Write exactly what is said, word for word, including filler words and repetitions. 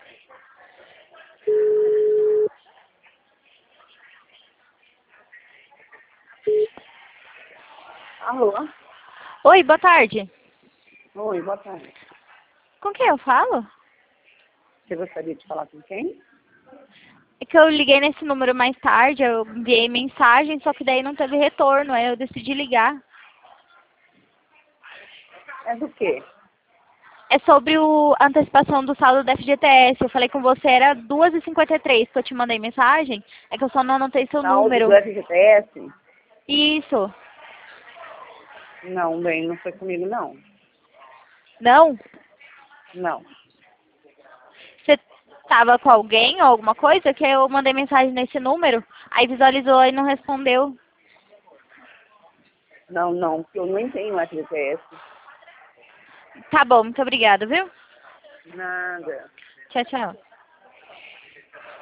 Alô? Oi, boa tarde. Oi, boa tarde. Com quem eu falo? Você gostaria de falar com quem? É que eu liguei nesse número mais tarde, eu enviei mensagem, só que daí não teve retorno, aí eu decidi ligar. É do quê? É sobre o, a antecipação do saldo do F G T S. Eu falei com você, era duas e cinquenta e três que eu te mandei mensagem. É que eu só não anotei seu Saldo do número. F G T S? Isso. Não, bem, não foi comigo, não. Não? Não. Você tava com alguém ou alguma coisa? Que eu mandei mensagem nesse número, aí visualizou e não respondeu. Não, não, porque eu nem tenho F G T S. Tá bom, muito obrigada, viu? Nada. Tchau, tchau.